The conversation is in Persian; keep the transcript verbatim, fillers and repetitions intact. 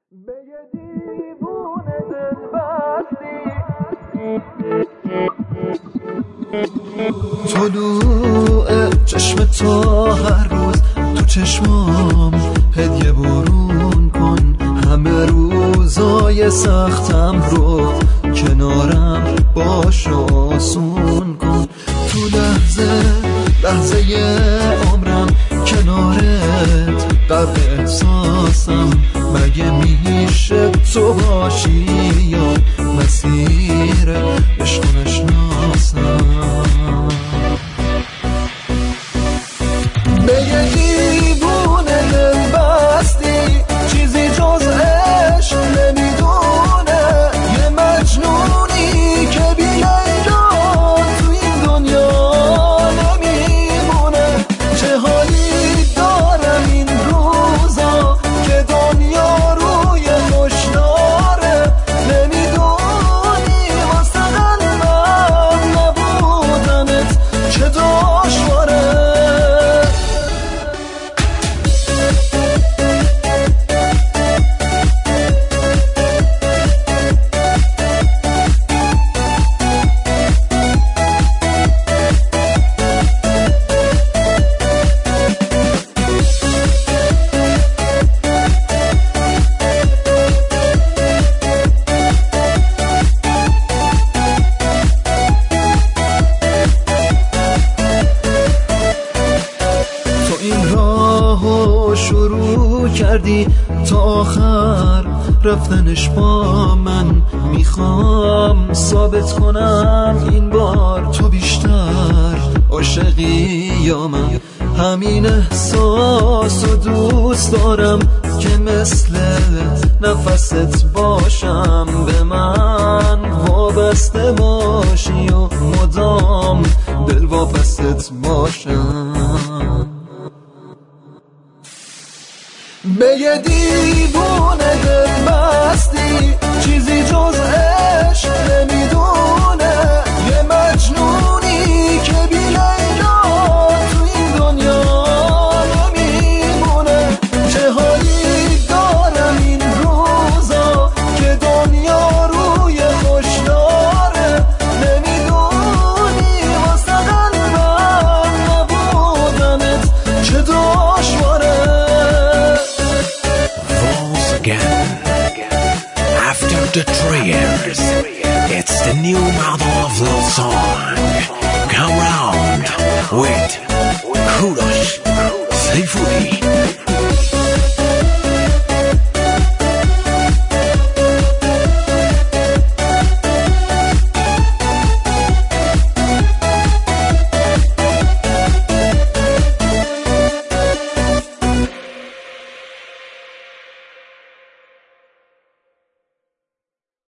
به یه دیوونه دل بستی، طلوع چشم تو هر روز تو چشمام هدیه برون کن، همه روزای سختم رو کنارم باش آسون کن. تو لحظه لحظه عمرم کنارت غرق احساسم، مگه میشه تو باشی یا مسیر عشق و نشناسم؟ به یه دیوونه دل بستی، چیزی جز عشق نمیدونه، یه مجنونی که بی لیلا تو این دنیا نمیمونه. چه حالی دارم این روزا که دنیا روی مشتاره، نمیدونی واسه قلبم نبودنت چه دشواره. شروع کردی تا آخر رفتنش با من، میخوام ثابت کنم این بار تو بیشتر عاشقی یا من. همین احساس و دوست دارم که مثل نفست باشم، به من وابسته باشی و مدام دل واپست باشم. به یه دیوونه دل بستی، چیزی جز عشق نمیدونه، یه مجنونی که بی لیلا تو این دنیا نمیمونه. چه حالی دارم این روزا که دنیا روی خوشداره، نمیدونی واسه قلبم نبودنت چه دشواره. After the three years, it's the new Mother of Love song. Come round with Kurosh Saifuddin.